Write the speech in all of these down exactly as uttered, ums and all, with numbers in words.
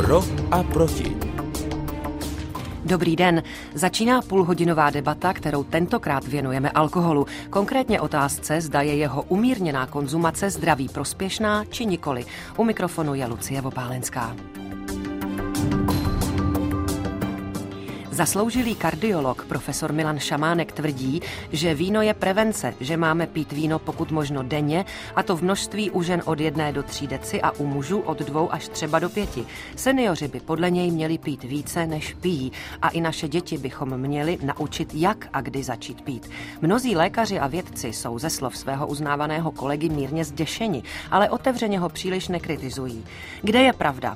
Pro a proti. Dobrý den. Začíná půlhodinová debata, kterou tentokrát věnujeme alkoholu. Konkrétně otázce, zda je jeho umírněná konzumace zdraví prospěšná či nikoli. U mikrofonu je Lucie Vopálenská. Zasloužilý kardiolog profesor Milan Šamánek tvrdí, že víno je prevence, že máme pít víno pokud možno denně, a to v množství u žen od jedné do tří deci a u mužů od dvou až třeba do pěti. Seniori by podle něj měli pít více, než pijí, a i naše děti bychom měli naučit, jak a kdy začít pít. Mnozí lékaři a vědci jsou ze slov svého uznávaného kolegy mírně zděšeni, ale otevřeně ho příliš nekritizují. Kde je pravda?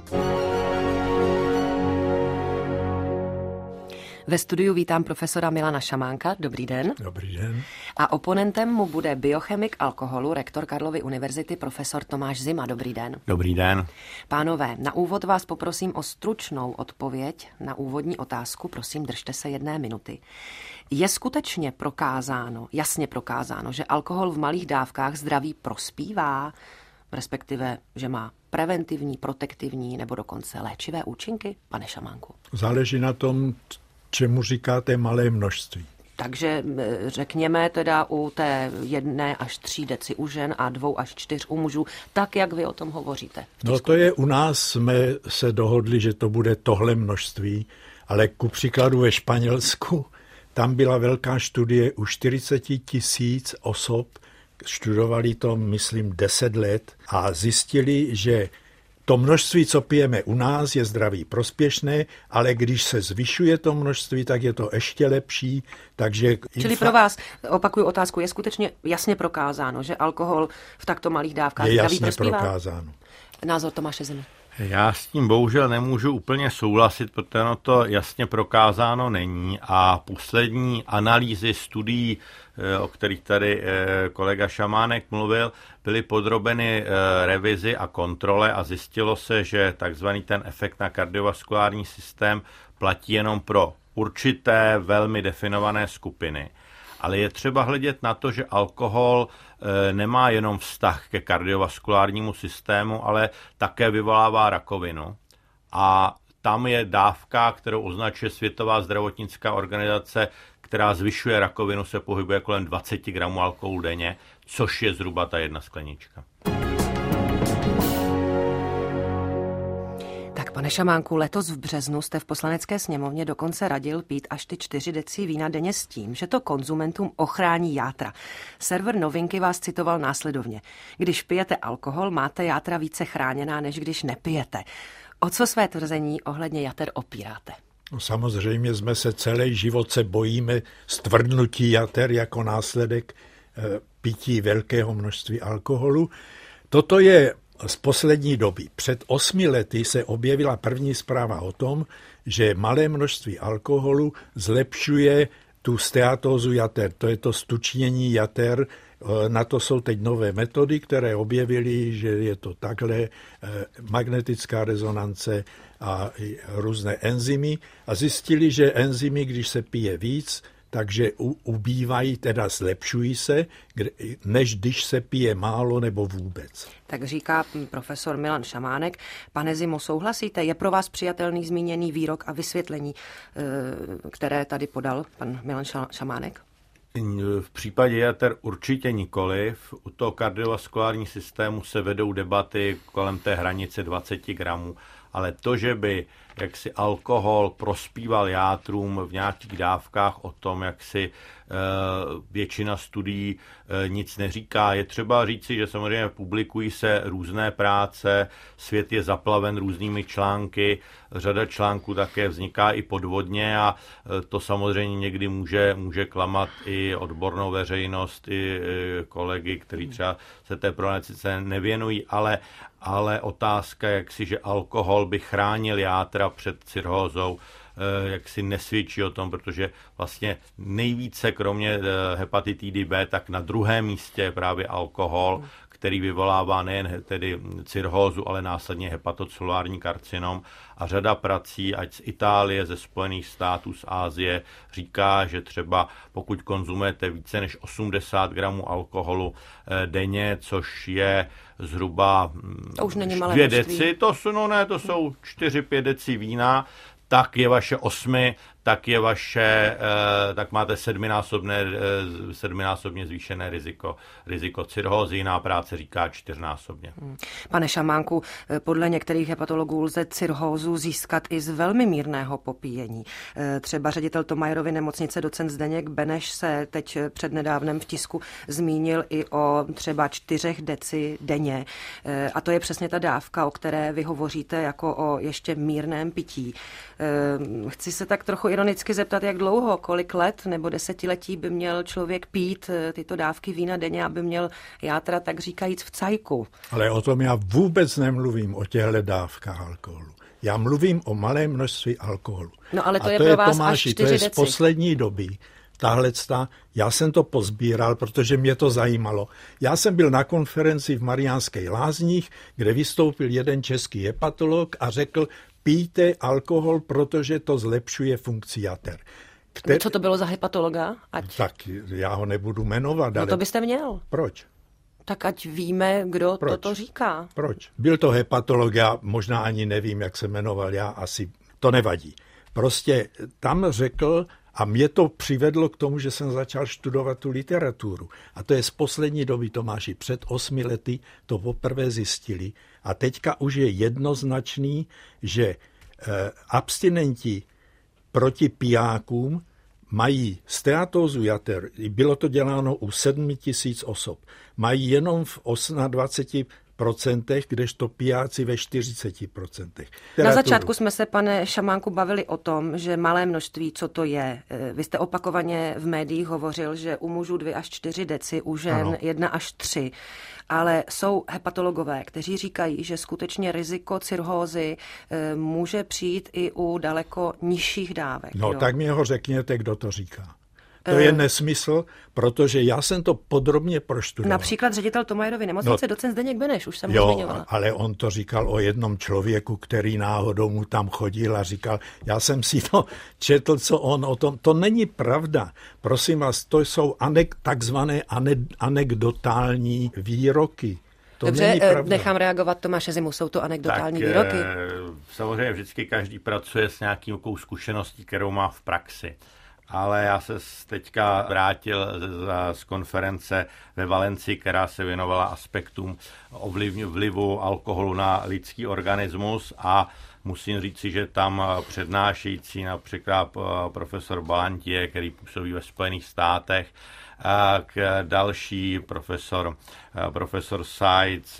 Ve studiu vítám profesora Milana Šamánka. Dobrý den. Dobrý den. A oponentem mu bude biochemik alkoholu, rektor Karlovy univerzity, profesor Tomáš Zima. Dobrý den. Dobrý den. Pánové, na úvod vás poprosím o stručnou odpověď na úvodní otázku. Prosím, držte se jedné minuty. Je skutečně prokázáno, jasně prokázáno, že alkohol v malých dávkách zdraví prospívá, respektive, že má preventivní, protektivní nebo dokonce léčivé účinky? Pane Šamánku. Záleží na tom, čemu říkáte malé množství. Takže řekněme teda u té jedné až tří deci u žen a dvou až čtyř u mužů, tak, jak vy o tom hovoříte. No to je u nás, jsme se dohodli, že to bude tohle množství, ale ku příkladu ve Španělsku, tam byla velká studie u čtyřicet tisíc osob, studovali to, myslím, deset let a zjistili, že to množství, co pijeme u nás, je zdraví prospěšné, ale když se zvyšuje to množství, tak je to ještě lepší. Takže Čili pro vás, opakuju otázku, je skutečně jasně prokázáno, že alkohol v takto malých dávkách je zdraví jasně prospívá? prokázáno. Názor Tomáše Zimy. Já s tím bohužel nemůžu úplně souhlasit, protože ono to jasně prokázáno není a poslední analýzy studií, o kterých tady kolega Šamánek mluvil, byly podrobeny revizi a kontrole a zjistilo se, že takzvaný ten efekt na kardiovaskulární systém platí jenom pro určité velmi definované skupiny. Ale je třeba hledět na to, že alkohol nemá jenom vztah ke kardiovaskulárnímu systému, ale také vyvolává rakovinu. A tam je dávka, kterou označuje Světová zdravotnická organizace, která zvyšuje rakovinu, se pohybuje kolem dvacet gramů alkoholu denně, což je zhruba ta jedna sklenička. Pane Šamánku, letos v březnu jste v Poslanecké sněmovně dokonce radil pít až ty čtyři deci vína denně s tím, že to konzumentům ochrání játra. Server Novinky vás citoval následovně. Když pijete alkohol, máte játra více chráněná, než když nepijete. O co své tvrzení ohledně jater opíráte? No, samozřejmě jsme se celý život se bojíme stvrdnutí jater jako následek e, pití velkého množství alkoholu. Toto je z poslední doby. Před osmi lety se objevila první zpráva o tom, že malé množství alkoholu zlepšuje tu steatózu jater. To je to stučnění jater. Na to jsou teď nové metody, které objevily, že je to takhle, magnetická rezonance a různé enzymy. A zjistili, že enzymy, když se pije víc, takže ubývají, teda zlepšují se, než když se pije málo nebo vůbec. Tak říká profesor Milan Šamánek. Pane Zimo, souhlasíte? Je pro vás přijatelný zmíněný výrok a vysvětlení, které tady podal pan Milan Šamánek? V případě jater určitě nikoliv. U toho kardiovaskulárního systému se vedou debaty kolem té hranice dvacet gramů, ale to, že by jaksi alkohol prospíval játrům v nějakých dávkách, o tom, jak si většina studií nic neříká. Je třeba říci, že samozřejmě publikují se různé práce, svět je zaplaven různými články, řada článků také vzniká i podvodně a to samozřejmě někdy může, může klamat i odbornou veřejnost, i kolegy, kteří třeba se té problematice nevěnují, ale, ale otázka, jak si, že alkohol by chránil játra před cirhózou, jak si nesvědčí o tom, protože vlastně nejvíce kromě hepatitidy B, tak na druhém místě je právě alkohol, který vyvolává nejen tedy cirhózu, ale následně hepatocelulární karcinom. A řada prací, ať z Itálie, ze Spojených států, z Asie, říká, že třeba pokud konzumujete více než osmdesát gramů alkoholu denně, což je zhruba to už není malé dvě množství. deci, to jsou, no ne, to jsou čtyři pět deci vína, tak je vaše osmi, tak je vaše, tak máte sedminásobné, sedminásobně zvýšené riziko, riziko cirhózy, jiná práce říká čtyřnásobně. Pane Šamánku, podle některých hepatologů lze cirhózu získat i z velmi mírného popíjení. Třeba ředitel Thomayerovy nemocnice docent Zdeněk Beneš se teď přednedávnem v tisku zmínil i o třeba čtyřech deci denně. A to je přesně ta dávka, o které vy hovoříte jako o ještě mírném pití. Chci se tak trochu ironicky zeptat, jak dlouho, kolik let nebo desetiletí by měl člověk pít tyto dávky vína denně, aby měl játra tak říkajíc v cajku. Ale o tom já vůbec nemluvím, o těchto dávkách alkoholu. Já mluvím o malém množství alkoholu. No ale to A je to pro je, vás Tomáši, až čtyři to je deci. z poslední doby. Tahlecta, já jsem to pozbíral, protože mě to zajímalo. Já jsem byl na konferenci v Mariánských Lázních, kde vystoupil jeden český hepatolog a řekl, pijte alkohol, protože to zlepšuje funkci jater. Kter... Co to bylo za hepatologa? Ať... Tak já ho nebudu jmenovat. No ale... to byste měl. Proč? Tak ať víme, kdo Proč? toto říká. Proč? Byl to hepatolog, já možná ani nevím, jak se jmenoval, já asi, to nevadí. Prostě tam řekl, a mě to přivedlo k tomu, že jsem začal studovat tu literaturu. A to je z poslední doby, Tomáši, před osmi lety to poprvé zjistili. A teďka už je jednoznačný, že e, abstinenti proti pijákům mají steatózu jater, bylo to děláno u sedm tisíc osob, mají jenom v dvacet osm procentech, kdežto pijáci ve čtyřicet procentech. Na začátku jsme se, pane Šamánku, bavili o tom, že malé množství, co to je. Vy jste opakovaně v médiích hovořil, že u mužů dvě až čtyři deci, u žen ano. jedna až tři. Ale jsou hepatologové, kteří říkají, že skutečně riziko cirhózy e, může přijít i u daleko nižších dávek. No jo? tak mi ho řekněte, kdo to říká. To je nesmysl, protože já jsem to podrobně proštudoval. Například ředitel Thomayerovy nemocnice, no, docent Zdeněk Beneš, už jsem ho jo, zmiňovala. Ale on to říkal o jednom člověku, který náhodou mu tam chodil a říkal, já jsem si to četl, co on o tom. To není pravda. Prosím vás, to jsou anek, takzvané anekdotální výroky. To Dobře, nechám reagovat Tomáše Zimu, jsou to anekdotální tak, výroky? Samozřejmě vždycky každý pracuje s nějakou zkušeností, kterou má v praxi. Ale já se teďka vrátil z, z konference ve Valencii, která se věnovala aspektům ovlivňu, vlivu alkoholu na lidský organismus a musím říci, že tam přednášející například profesor Balantier, který působí ve Spojených státech, k další profesor, profesor Seitz,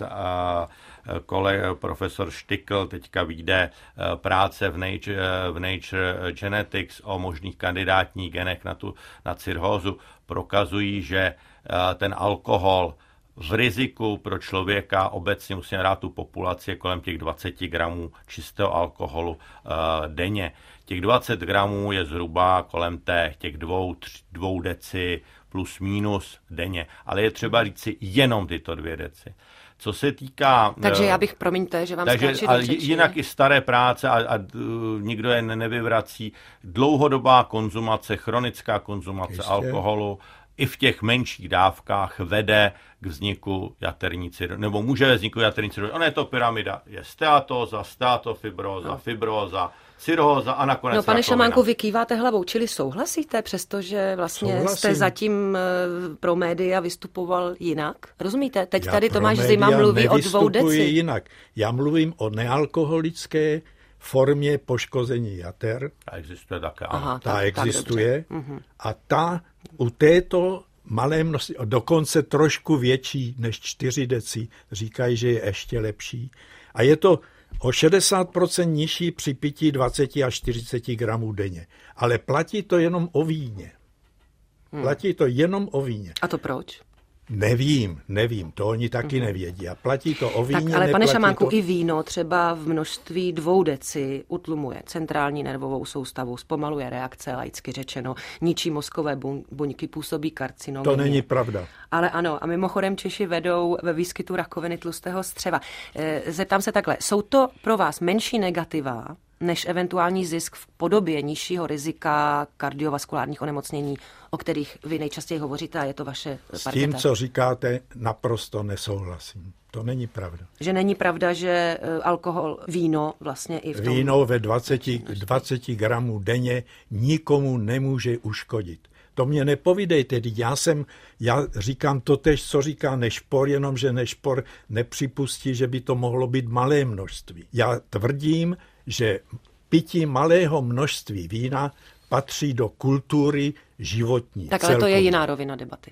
kolega, profesor Štikl, teďka vyjde práce v Nature, v Nature Genetics o možných kandidátních genech na, tu, na cirhózu, prokazují, že ten alkohol v riziku pro člověka obecně, musíme dát tu populaci, je kolem těch dvacet gramů čistého alkoholu uh, denně. Těch dvacet gramů je zhruba kolem té, těch dvou, tři, dvou deci plus minus denně. Ale je třeba říci jenom tyto dvě deci. Co se týká... Takže já bych, promiňte, že vám takže, skáči ale do řeči. Jinak i staré práce a, a nikdo je nevyvrací. Dlouhodobá konzumace, chronická konzumace Ještě. alkoholu i v těch menších dávkách vede k vzniku jaterní cirhózy, nebo může vzniku jaterní cirhózy. Ona je to pyramida. Je steatóza, steatofibróza, no. fibróza, cirhóza a nakonec No, pane rakovina. Šamánku, vy kýváte hlavou, čili souhlasíte, přestože vlastně Souhlasím. jste zatím pro média vystupoval jinak? Rozumíte? Teď Já tady Tomáš Zima mluví o dvou deci. jinak. Já mluvím o nealkoholické formě poškození jater. Ta existuje také. Aha, ta tak, existuje. Tak a ta u této malé množství, dokonce trošku větší než čtyři deci, říkají, že je ještě lepší. A je to o šedesát procent nižší při pití dvacet až čtyřicet gramů denně. Ale platí to jenom o víně. Platí to jenom o víně. A to proč? Nevím, nevím, to oni taky nevědí. A platí to o víně, tak, ale pane Šamánku, to... i víno třeba v množství dvou deci utlumuje centrální nervovou soustavu, zpomaluje reakce, laicky řečeno, ničí mozkové buňky, působí karcinogenně. To není pravda. Ale ano, a mimochodem Češi vedou ve výskytu rakoviny tlustého střeva. Zeptám se takhle, jsou to pro vás menší negativa, než eventuální zisk v podobě nižšího rizika kardiovaskulárních onemocnění, o kterých vy nejčastěji hovoříte a je to vaše parketa? S tím, co říkáte, naprosto nesouhlasím. To není pravda. Že není pravda, že alkohol, víno vlastně i v tom... Víno ve dvaceti, dvaceti gramů denně nikomu nemůže uškodit. To mě nepovídejte, já jsem, já říkám totéž, co říká Nešpor, jenomže Nešpor nepřipustí, že by to mohlo být malé množství. Já tvrdím, že pití malého množství vína patří do kultury životní. Tak ale celkově. To je jiná rovina debaty.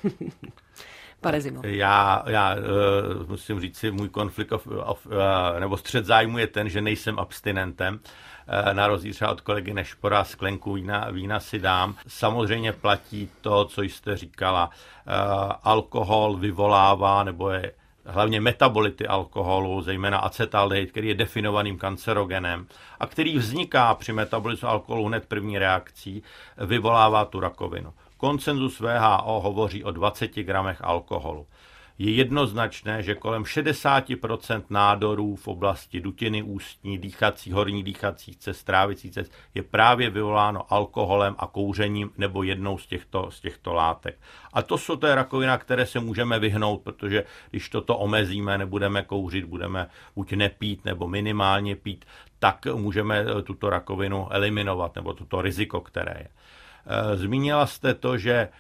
Pane Zimo. Já, já uh, musím říct si, můj konflikt of, of, uh, nebo střet zájmu je ten, že nejsem abstinentem. Uh, na rozdíl třeba od kolegy Nešpora sklenku vína, vína si dám. Samozřejmě platí to, co jste říkala. Uh, alkohol vyvolává, nebo je hlavně metabolity alkoholu, zejména acetaldehyd, který je definovaným kancerogenem a který vzniká při metabolismu alkoholu hned první reakcí, vyvolává tu rakovinu. Konsenzus V H O hovoří o dvaceti gramech alkoholu. Je jednoznačné, že kolem šedesát procent nádorů v oblasti dutiny ústní, dýchací, horní dýchacích cest, trávicích cest je právě vyvoláno alkoholem a kouřením nebo jednou z těchto, z těchto látek. A to jsou té rakovina, které se můžeme vyhnout, protože když toto omezíme, nebudeme kouřit, budeme buď nepít nebo minimálně pít, tak můžeme tuto rakovinu eliminovat nebo toto riziko, které je. Zmínila jste to, že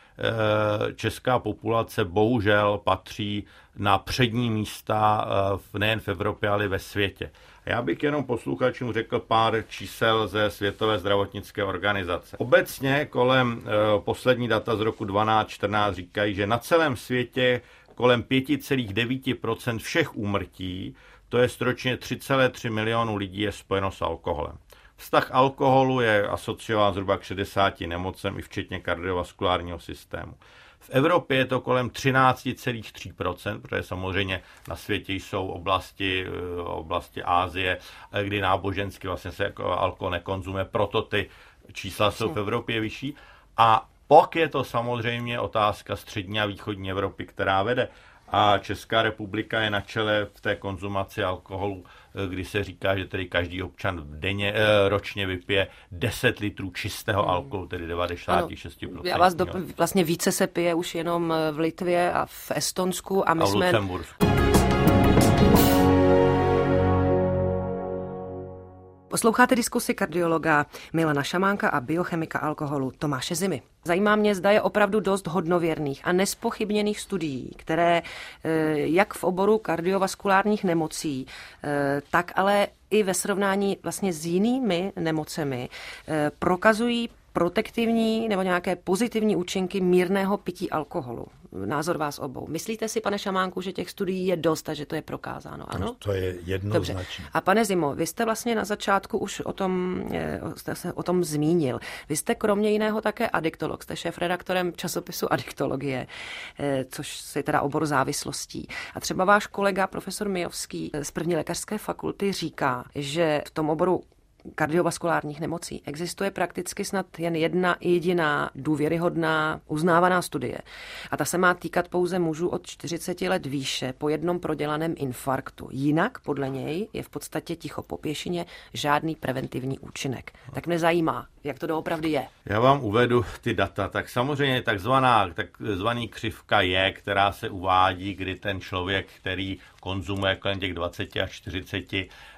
česká populace bohužel patří na přední místa nejen v Evropě, ale i ve světě. Já bych jenom posluchačům řekl pár čísel ze Světové zdravotnické organizace. Obecně kolem poslední data z roku dvanáct čtrnáct říkají, že na celém světě kolem pět celá devět procent všech úmrtí, to je ročně tři celá tři milionu lidí, je spojeno s alkoholem. Vztah alkoholu je asociován zhruba k šedesáti nemocem, i včetně kardiovaskulárního systému. V Evropě je to kolem třináct celá tři procenta, protože samozřejmě na světě jsou oblasti, oblasti Asie, kdy nábožensky vlastně se alkohol nekonzumuje, proto ty čísla jsou v Evropě vyšší. A pak je to samozřejmě otázka střední a východní Evropy, která vede. A Česká republika je na čele v té konzumaci alkoholu, kdy se říká, že tedy každý občan denně, ročně vypije deset litrů čistého alkoholu, tedy devadesát šest procent. Já vás do, vlastně více se pije už jenom v Litvě a v Estonsku a my a v jsme... Lucembursku. Posloucháte diskusi kardiologa Milana Šamánka a biochemika alkoholu Tomáše Zimy. Zajímá mě, zda je opravdu dost hodnověrných a nespochybněných studií, které jak v oboru kardiovaskulárních nemocí, tak ale i ve srovnání vlastně s jinými nemocemi prokazují protektivní nebo nějaké pozitivní účinky mírného pití alkoholu. Názor vás obou. Myslíte si, pane Šamánku, že těch studií je dost a že to je prokázáno? Ano? No, to je jednoznačné. A pane Zimo, vy jste vlastně na začátku už o tom, jste se o tom zmínil. Vy jste kromě jiného také adiktolog, jste šéfredaktorem časopisu Adiktologie, což je teda obor závislostí. A třeba váš kolega profesor Mijovský z první lékařské fakulty říká, že v tom oboru kardiovaskulárních nemocí existuje prakticky snad jen jedna jediná důvěryhodná uznávaná studie. A ta se má týkat pouze mužů od čtyřiceti let výše po jednom prodělaném infarktu. Jinak podle něj je v podstatě ticho po pěšině žádný preventivní účinek. Tak mě zajímá, jak to doopravdy je. Já vám uvedu ty data. Tak samozřejmě takzvaná, takzvaný křivka je, která se uvádí, kdy ten člověk, který konzumuje kolem těch dvacet až čtyřicet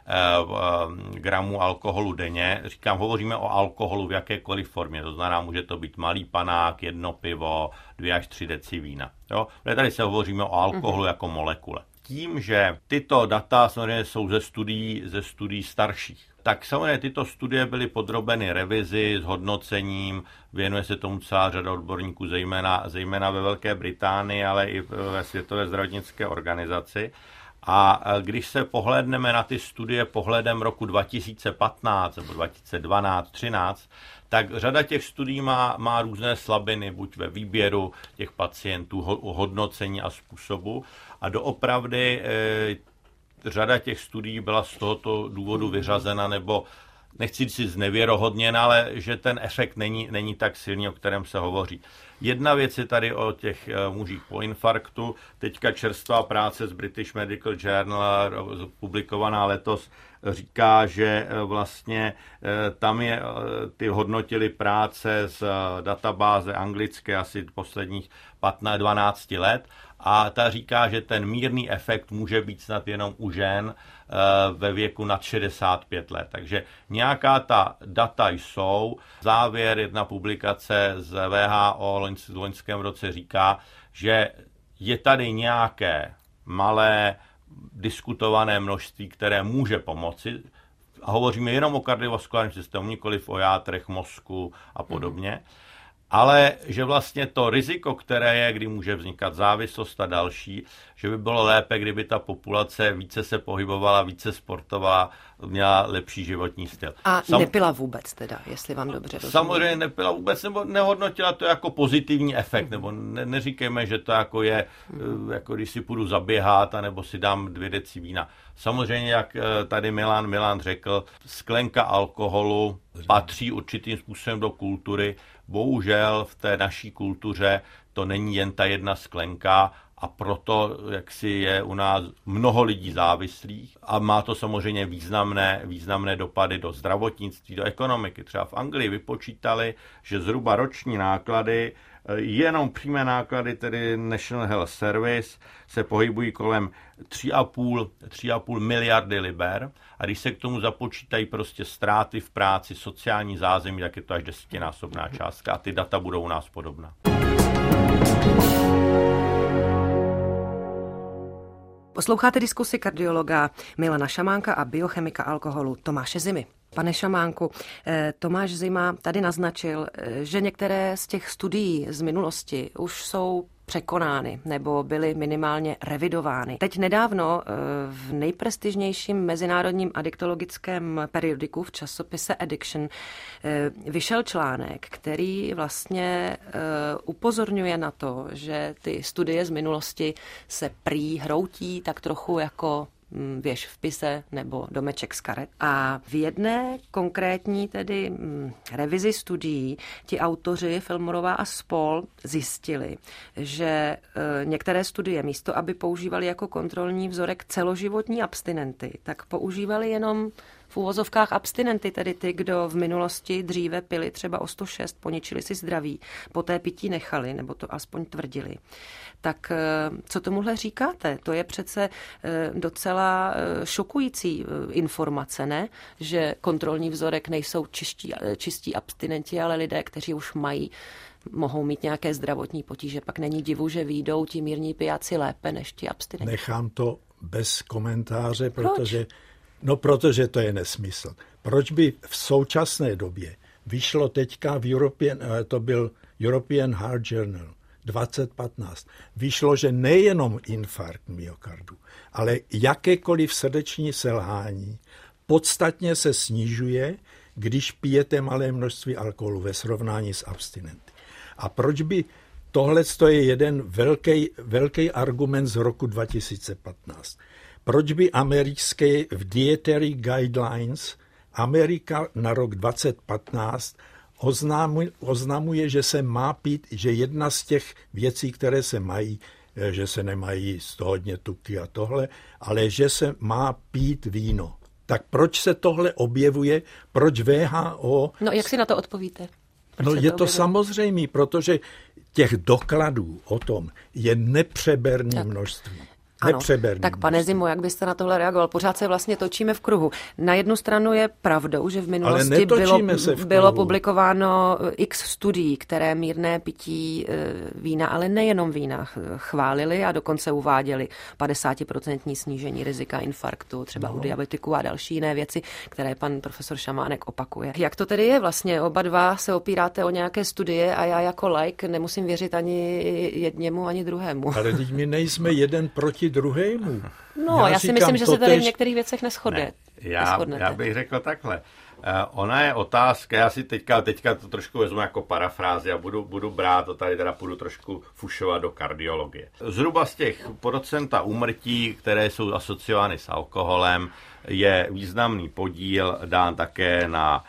gramů alkoholu denně. Říkám, hovoříme o alkoholu v jakékoliv formě. To znamená, může to být malý panák, jedno pivo, dvě až tři deci vína. Jo? Tady se hovoříme o alkoholu mm-hmm. jako molekule. Tím, že tyto data samozřejmě jsou ze studií, ze studií starších, tak samozřejmě tyto studie byly podrobeny revizi, s hodnocením, věnuje se tomu celá řada odborníků, zejména, zejména ve Velké Británii, ale i ve Světové zdravotnické organizaci. A když se pohlédneme na ty studie pohledem roku dva tisíce patnáct nebo dva tisíce dvanáct třináct, tak řada těch studií má, má různé slabiny, buď ve výběru těch pacientů, hodnocení a způsobu. A doopravdy e, řada těch studií byla z tohoto důvodu vyřazena, nebo nechci si znevěrohodněna, ale že ten efekt není, není tak silný, o kterém se hovoří. Jedna věc je tady o těch mužích po infarktu. Teďka čerstvá práce z British Medical Journal, publikovaná letos, říká, že vlastně tam je, ty hodnotili práce z databáze anglické asi posledních patnáct dvanáct let a ta říká, že ten mírný efekt může být snad jenom u žen ve věku nad šedesát pět let. Takže nějaká ta data jsou. Závěr, jedna publikace z W H O v loňském roce říká, že je tady nějaké malé diskutované množství, které může pomoci. A hovoříme jenom o kardiovaskulárním systému, nikoliv o játrech, mozku a podobně. Mm. Ale že vlastně to riziko, které je, kdy může vznikat závislost a další, že by bylo lépe, kdyby ta populace více se pohybovala, více sportovala, měla lepší životní styl. A Sam... nepila vůbec teda, jestli vám dobře rozumím. Samozřejmě nepila vůbec, nebo nehodnotila to jako pozitivní efekt, mm. nebo ne, neříkejme, že to jako je, mm. jako když si půjdu zaběhat, anebo si dám dvě deci vína. Samozřejmě, jak tady Milan, Milan řekl, sklenka alkoholu patří určitým způsobem do kultury. Bohužel v té naší kultuře to není jen ta jedna sklenka a proto jaksi je u nás mnoho lidí závislých a má to samozřejmě významné, významné dopady do zdravotnictví, do ekonomiky. Třeba v Anglii vypočítali, že zhruba roční náklady, jenom přímé náklady, tedy National Health Service, se pohybují kolem tři a půl miliardy liber a když se k tomu započítají prostě ztráty v práci, sociální zázemí, tak je to až desetinásobná částka a ty data budou u nás podobná. Posloucháte diskusi kardiologa Milana Šamánka a biochemika alkoholu Tomáše Zimy. Pane Šamánku, Tomáš Zima tady naznačil, že některé z těch studií z minulosti už jsou překonány nebo byly minimálně revidovány. Teď nedávno v nejprestižnějším mezinárodním adiktologickém periodiku v časopise Addiction vyšel článek, který vlastně upozorňuje na to, že ty studie z minulosti se prý hroutí tak trochu jako věž v pise nebo domeček z karet. A v jedné konkrétní tedy mm, revizi studií ti autoři Filmorová a spol zjistili, že e, některé studie místo, aby používali jako kontrolní vzorek celoživotní abstinenty, tak používali jenom v úvozovkách abstinenty, tedy ty, kdo v minulosti dříve pili třeba o sto šest, poničili si zdraví, poté pití nechali, nebo to aspoň tvrdili. Tak co tomuhle říkáte? To je přece docela šokující informace, ne? Že kontrolní vzorek nejsou čistí, čistí abstinenti, ale lidé, kteří už mají, mohou mít nějaké zdravotní potíže. Pak není divu, že vyjdou ti mírní pijáci lépe než ti abstinenti. Nechám to bez komentáře, protože... Proč? No, protože to je nesmysl. Proč by v současné době vyšlo teďka v European, to byl European Heart Journal dvacet patnáct, vyšlo, že nejenom infarkt myokardu, ale jakékoliv srdeční selhání podstatně se snižuje, když pijete malé množství alkoholu ve srovnání s abstinenty. A proč by tohle je jeden velký, velký argument z roku dva tisíce patnáct. Proč by americké v Dietary Guidelines Amerika na rok dvacet patnáct oznamuje, oznamuje, že se má pít, že jedna z těch věcí, které se mají, že se nemají jíst hodně tuky a tohle, ale že se má pít víno. Tak proč se tohle objevuje? Proč V H O... No, jak si na to odpovíte? Proč no, je to, to samozřejmé, protože těch dokladů o tom je nepřeberné množství. Ano, tak pane Zimo, jak byste na tohle reagoval? Pořád se vlastně točíme v kruhu. Na jednu stranu je pravdou, že v minulosti bylo, v bylo publikováno x studií, které mírné pití vína, ale nejenom vína, chválili a dokonce uváděli padesát procent snížení rizika infarktu, třeba no. u diabetiků a další jiné věci, které pan profesor Šamánek opakuje. Jak to tedy je vlastně? Oba dva se opíráte o nějaké studie a já jako laik nemusím věřit ani jedněmu, ani druhému. Ale teď my nejsme jeden proti druhému. No, já, já si myslím, že se tady v některých věcech neschodne. Ne, já, já bych řekl takhle. Uh, ona je otázka, já si teďka, teďka to trošku vezmu jako parafrázi a budu, budu brát, to tady teda půjdu trošku fušovat do kardiologie. Zhruba z těch procenta úmrtí, které jsou asociovány s alkoholem, je významný podíl dán také na,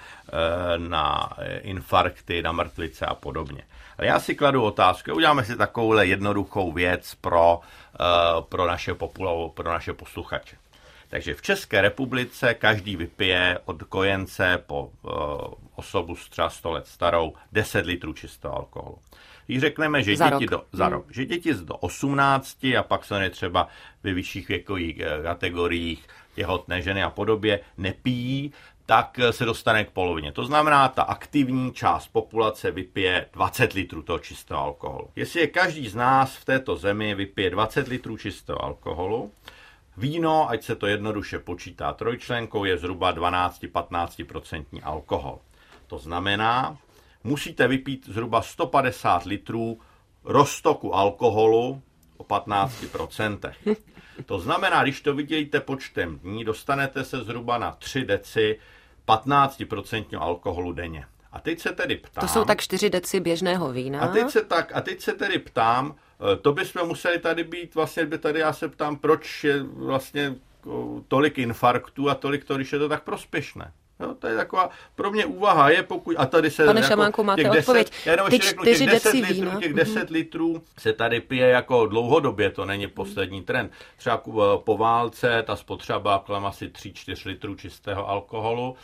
na infarkty, na mrtvice a podobně. Ale já si kladu otázku, uděláme si takovouhle jednoduchou věc pro, pro, naše, populavu, pro naše posluchače. Takže v České republice každý vypije od kojence po uh, osobu třeba sto let starou deset litrů čistého alkoholu. Když řekneme, že za děti, rok. Do, za rok, že děti do osmnácti a pak se třeba ve vyšších věkových kategoriích těhotné ženy a podobě nepijí, tak se dostane k polovině. To znamená, ta aktivní část populace vypije dvacet litrů toho čistého alkoholu. Jestli je každý z nás v této zemi vypije dvacet litrů čistého alkoholu, víno, ať se to jednoduše počítá trojčlenkou, je zhruba dvanáct až patnáct procent alkohol. To znamená, musíte vypít zhruba sto padesát litrů roztoku alkoholu o patnáct procent. To znamená, když to vydělíte počtem dní, dostanete se zhruba na tři deci patnáct procent alkoholu denně. A teď se tedy ptám... To jsou tak čtyři deci běžného vína. A teď se, tak, a teď se tedy ptám, to bychom museli tady být, vlastně by tady já se ptám, proč je vlastně tolik infarktů a tolik to, když je to tak prospěšné. No, to je taková, pro mě úvaha je, pokud, a tady se... Pane jako, Šamánku, máte deset, odpověď. Ty čtyři deci vína. Litrů, těch deset litrů se tady pije jako dlouhodobě, to není poslední trend. Třeba po válce ta spotřeba byla kolem asi tři čtyři litrů čistého alkoholu,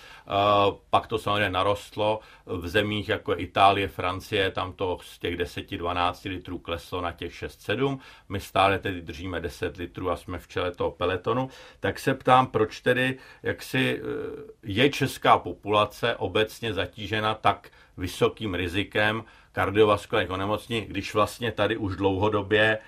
pak to samozřejmě narostlo v zemích jako Itálie, Francie, tam to z těch deset dvanáct litrů kleslo na těch šest sedm, my stále tedy držíme deset litrů a jsme v čele toho peletonu, tak se ptám, proč tedy, jak si je česká populace obecně zatížena tak vysokým rizikem kardiovaskulárních onemocnění, když vlastně tady už dlouhodobě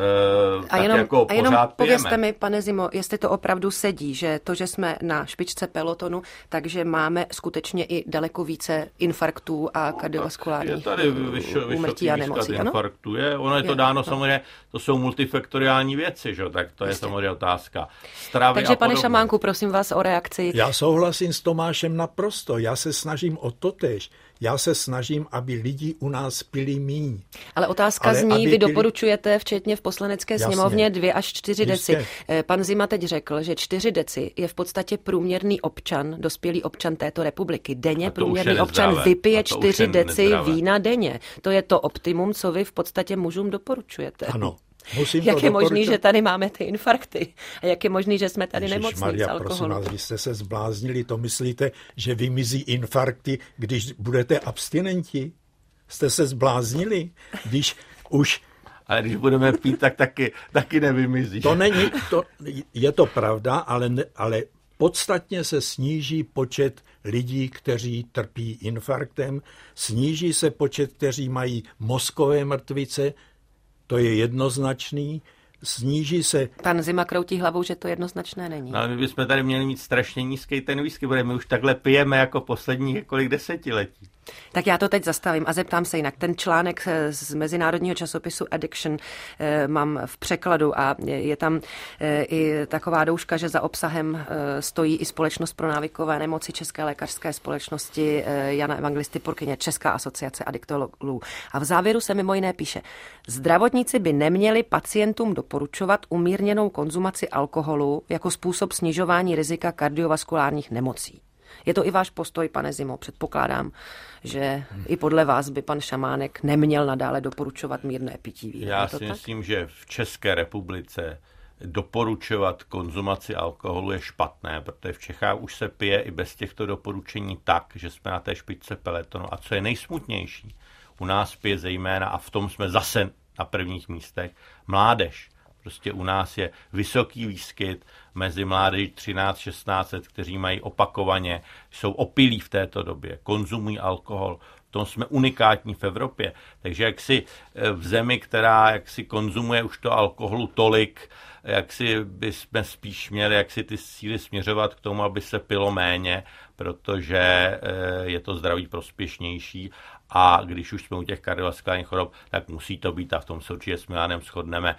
e, a tak jenom, jako a jenom pořád povězte pijeme. mi, pane Zimo, jestli to opravdu sedí, že to, že jsme na špičce pelotonu, takže máme skutečně i daleko více infarktů a kardiovaskulárních je tady vyšo, úmrtí a nemocí. Infarktů je, ono je to je, dáno no. samozřejmě, to jsou multifaktoriální věci, že? Tak to je Jistě. samozřejmě otázka stravy. Takže a pane podobně. Šamánku, prosím vás o reakci. Já souhlasím s Tomášem naprosto, já se snažím o totéž. Já se snažím, aby lidi u nás pili míň. Ale otázka Ale zní, vy pili... doporučujete včetně v poslanecké Jasně. sněmovně dvě až čtyři deci. Jistě. Pan Zima teď řekl, že čtyři deci je v podstatě průměrný občan, dospělý občan této republiky. Denně průměrný občan vypije čtyři deci nezdravé. vína denně. To je to optimum, co vy v podstatě mužům doporučujete. Ano. Musím jak to je možný, doporučit? že tady máme ty infarkty? A jak je možný, že jsme tady nemocní Maria, z alkoholu? prosím vás, vy jste se zbláznili, to myslíte, že vymizí infarkty, když budete abstinenti? Jste se zbláznili, když už... Ale když budeme pít, tak taky, taky nevymizí. To není, to, je to pravda, ale, ne, ale podstatně se sníží počet lidí, kteří trpí infarktem, sníží se počet, kteří mají mozkové mrtvice, to je jednoznačný, sníží se... Pan Zima kroutí hlavou, že to jednoznačné není. No, ale my bychom tady měli mít strašně nízký ten whisky, protože my už takhle pijeme jako posledních několik desetiletí. Tak já to teď zastavím a zeptám se jinak. Ten článek z mezinárodního časopisu Addiction e, mám v překladu a je tam e, i taková douška, že za obsahem e, stojí i Společnost pro návykové nemoci České lékařské společnosti e, Jana Evangelisty Purkyně, Česká asociace adiktologů. A v závěru se mimo jiné píše, zdravotníci by neměli pacientům doporučovat umírněnou konzumaci alkoholu jako způsob snižování rizika kardiovaskulárních nemocí. Je to i váš postoj, pane Zimo? Předpokládám, že i podle vás by pan Šamánek neměl nadále doporučovat mírné pití vína. Já si tak? myslím, že v České republice doporučovat konzumaci alkoholu je špatné, protože v Čechách už se pije i bez těchto doporučení tak, že jsme na té špičce peletonu. A co je nejsmutnější, u nás pije zejména, a v tom jsme zase na prvních místech, mládež. Prostě u nás je vysoký výskyt mezi mládeží třináct šestnáct let, kteří mají opakovaně, jsou opilí v této době, konzumují alkohol. V tom jsme unikátní v Evropě. Takže jak si v zemi, která jak si konzumuje už to alkoholu tolik, jak si bychom spíš měli jak si ty síly směřovat k tomu, aby se pilo méně, protože je to zdraví prospěšnější. A když už jsme u těch kardiovaskulárních chorob, tak musí to být, a v tom se určitě s Milanem shodneme,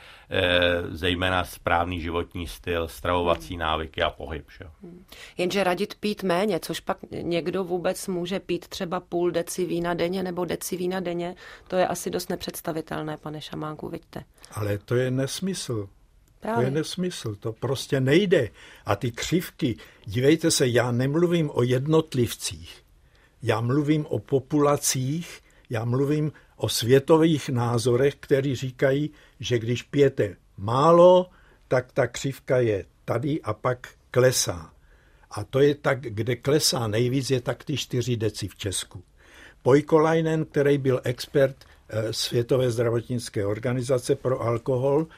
zejména správný životní styl, stravovací návyky a pohyb. Že? Jenže radit pít méně, což pak někdo vůbec může pít třeba půl deci vína denně nebo deci vína denně, to je asi dost nepředstavitelné, pane Šamánku, vidíte. Ale to je nesmysl. Právě. To je nesmysl, to prostě nejde. A ty křivky, dívejte se, já nemluvím o jednotlivcích. Já mluvím o populacích, já mluvím o světových názorech, který říkají, že když pijete málo, tak ta křivka je tady a pak klesá. A to je tak, kde klesá nejvíc, je tak ty čtyři deci v Česku. Poikolainen, který byl expert Světové zdravotnické organizace pro alkohol,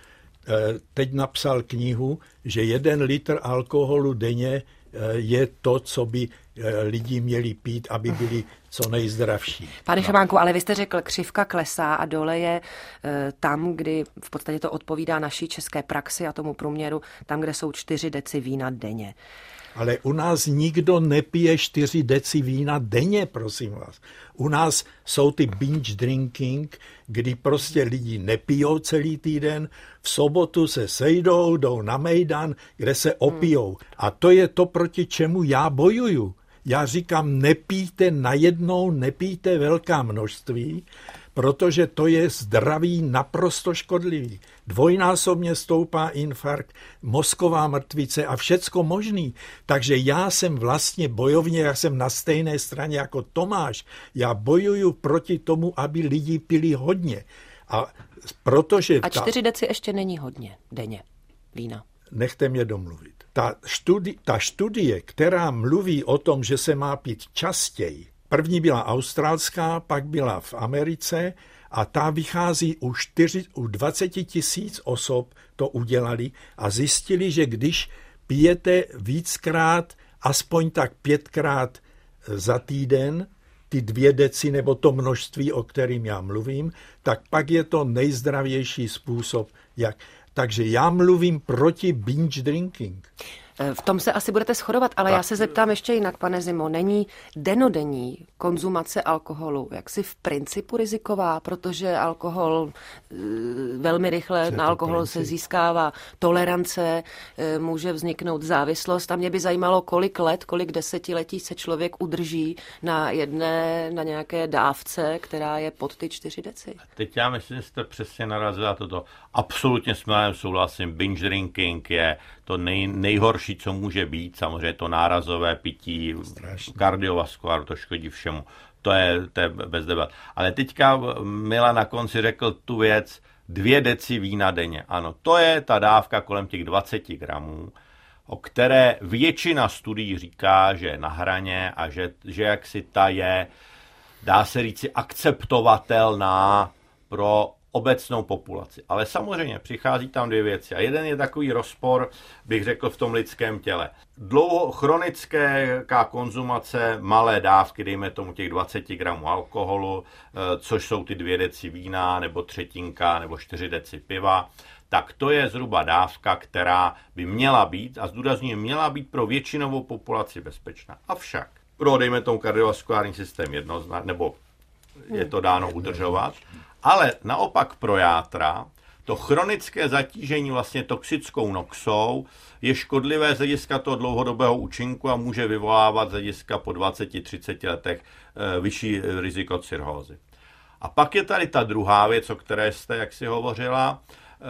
teď napsal knihu, že jeden litr alkoholu denně je to, co by lidi měli pít, aby byli co nejzdravší. Pane Šamánku, ale vy jste řekl, křivka klesá a dole je e, tam, kdy v podstatě to odpovídá naší české praxi a tomu průměru, tam, kde jsou čtyři deci vína denně. Ale u nás nikdo nepije čtyři deci vína denně, prosím vás. U nás jsou ty binge drinking, kdy prostě lidi nepijou celý týden, v sobotu se sejdou, jdou na mejdan, kde se opijou. A to je to, proti čemu já bojuju. Já říkám, nepijte najednou, nepijte velká množství, protože to je zdraví naprosto škodlivý. Dvojnásobně stoupá infarkt, mozková mrtvice a všecko možný. Takže já jsem vlastně bojovně, já jsem na stejné straně jako Tomáš. Já bojuju proti tomu, aby lidi pili hodně. A, protože a čtyři deci ještě není hodně denně vína. Nechte mě domluvit. Ta, studi- ta studie, která mluví o tom, že se má pít častěji, první byla australská, pak byla v Americe a ta vychází u, čtyři, u dvacet tisíc osob to udělali a zjistili, že když pijete víckrát, aspoň tak pětkrát za týden, ty dvě deci nebo to množství, o kterým já mluvím, tak pak je to nejzdravější způsob, jak. Takže já mluvím proti binge drinking. V tom se asi budete shodovat, ale tak. Já se zeptám ještě jinak, pane Zimo. Není denodenní konzumace alkoholu jaksi v principu riziková, protože alkohol velmi rychle, na alkohol se získává tolerance, může vzniknout závislost a mě by zajímalo, kolik let, kolik desetiletí se člověk udrží na jedné, na nějaké dávce, která je pod ty čtyři deci. Teď já myslím, že jste přesně narazila toto. Absolutně s Milanem souhlasím. Binge drinking je to nej, nejhorší, co může být. Samozřejmě to nárazové pití, kardiovaskulár, to škodí všemu. To je, to je bez debat. Ale teďka Milan na konci řekl tu věc, dvě deci vína denně. Ano, to je ta dávka kolem těch dvacet gramů, o které většina studií říká, že je na hraně a že, že jaksi ta je, dá se říci, akceptovatelná pro obecnou populaci. Ale samozřejmě přichází tam dvě věci. A jeden je takový rozpor, bych řekl, v tom lidském těle. Dlouho chronická konzumace, malé dávky, dejme tomu těch dvacet gramů alkoholu, což jsou ty dvě deci vína, nebo třetinka, nebo čtyři deci piva, tak to je zhruba dávka, která by měla být, a zdůrazňuji, měla být pro většinovou populaci bezpečná. Avšak pro, dejme tomu, kardiovaskulární systém jednoznačně, nebo je to dáno udržovat, ale naopak pro játra to chronické zatížení vlastně toxickou noxou je škodlivé z hlediska toho dlouhodobého účinku a může vyvolávat z hlediska po dvaceti třiceti letech e, vyšší riziko cirhózy. A pak je tady ta druhá věc, o které jste, jak si hovořila,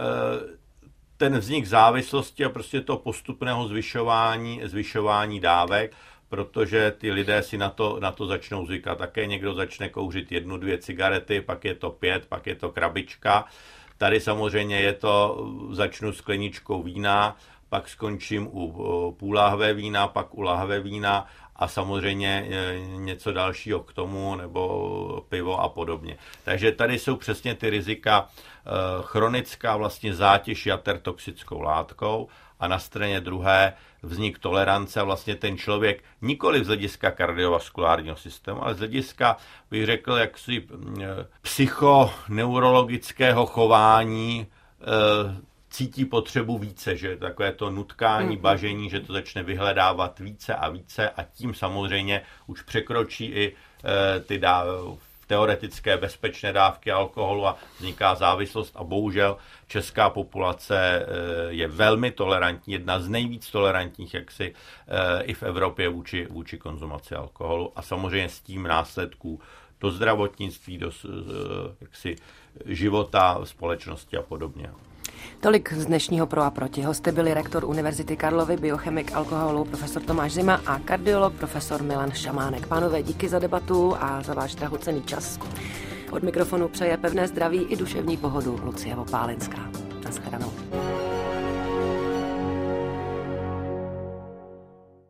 e, ten vznik závislosti a prostě to postupného zvyšování, zvyšování dávek, protože ty lidé si na to, na to začnou zvykat. Také někdo začne kouřit jednu, dvě cigarety, pak je to pět, pak je to krabička. Tady samozřejmě je to, začnu skleničkou vína, pak skončím u půl lahve vína, pak u lahve vína a samozřejmě něco dalšího k tomu, nebo pivo a podobně. Takže tady jsou přesně ty rizika, chronická vlastně zátěž jater toxickou látkou a na straně druhé vznik tolerance a vlastně ten člověk nikoli z hlediska kardiovaskulárního systému, ale z hlediska, bych řekl, jaksi psychoneurologického chování cítí potřebu více, že takové to nutkání, bažení, že to začne vyhledávat více a více a tím samozřejmě už překročí i ty dá, teoretické bezpečné dávky alkoholu a vzniká závislost a bohužel česká populace je velmi tolerantní, jedna z nejvíc tolerantních jaksi i v Evropě vůči, vůči konzumaci alkoholu a samozřejmě s tím následků do zdravotnictví, do jaksi, života, společnosti a podobně. Tolik z dnešního Pro a proti. Hosty byli rektor Univerzity Karlovy, biochemik alkoholu profesor Tomáš Zima a kardiolog profesor Milan Šamánek. Pánové, díky za debatu a za váš drahocenný čas. Od mikrofonu přeje pevné zdraví i duševní pohodu Lucie Opálenská. Naschledanou.